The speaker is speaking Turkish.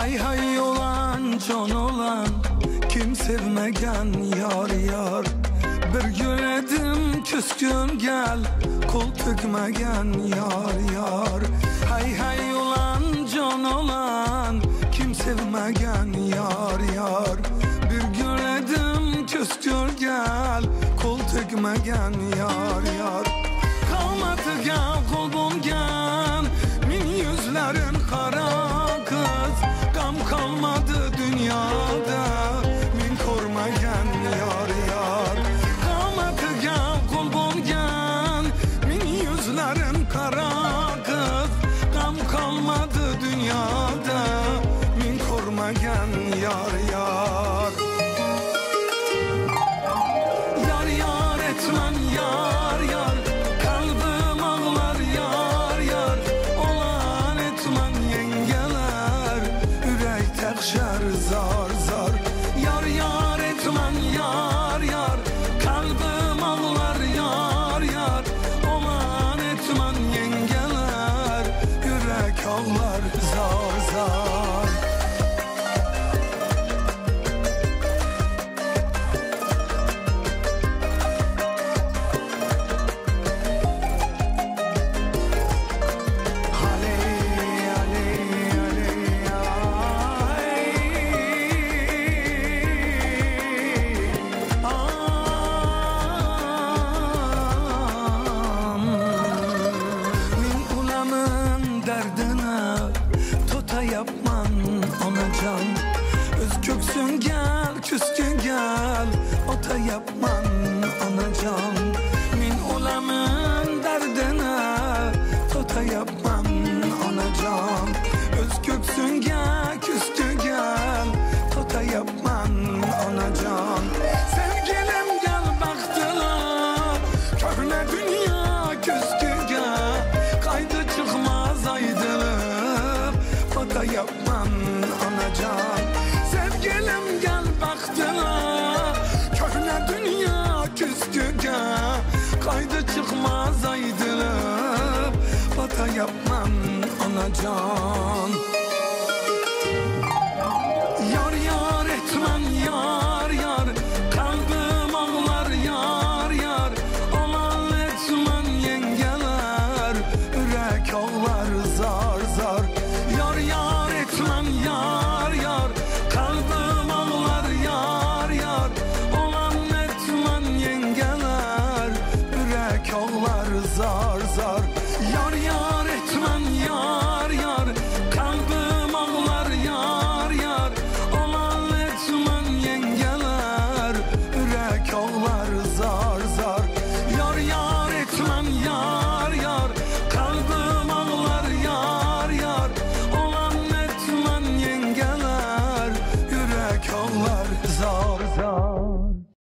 Hay hay olan can olan, kim sevmegen yar yar. Bir güledim küskün gel, kul tökmegen yar yar. Hay hay olan can olan, kim sevmegen yar yar. Bir güledim küskün gel, kul tökmegen yar yar. Kalmadı gel kul bulgen, min yüzlerin kara kız. Gam kalmadı dünyada, min kormagen yar yar. Kalmadı gel kul bulgen, min yüzlerin kara kız. Gam kalmadı dünyada, min kormagen yar yar. Yar yar etmen yar yar, kalbim ağlar yar yar. Olan etmen yengeler, yürek tekşer zar zar. Yar yar etmen yar yar, kalbim ağlar yar yar. Olan etmen yengeler, yürek ağlar zar zar. Yapman anacan, öz köksün gel, küskün gel, ota yapman anacan. Min olamın derdine, tota yapman anacan. Öz köksün gel, küskün gel, tota yapman anacan. Sevgilim gel baktıla, köhne dünya küskün gel. Kaydı çıkmaz aydılıp, fata yapman anacan. Sevgilim gel baktıla, köhne dünya küsküge. Kaydı çıkmaz aydılıp, fata yapman anacan. Yar yar etmen yar yar, kalbim ağlar yar yar. Olan etmen yengeler, yürek ağlar zar zar. Yar yar etmen yar yar, kalbim ağlar yar yar. Olan etmen yengeler, yürek ağlar zar zar. Yar yar etmen yar yar, kalbim ağlar yar yar. Olan etmen yengeler, yürek ağlar zar zar. Yar yar etmen yar yar, kalbim ağlar yar yar. Olan etmen yengeler, yürek ağlar zar zar.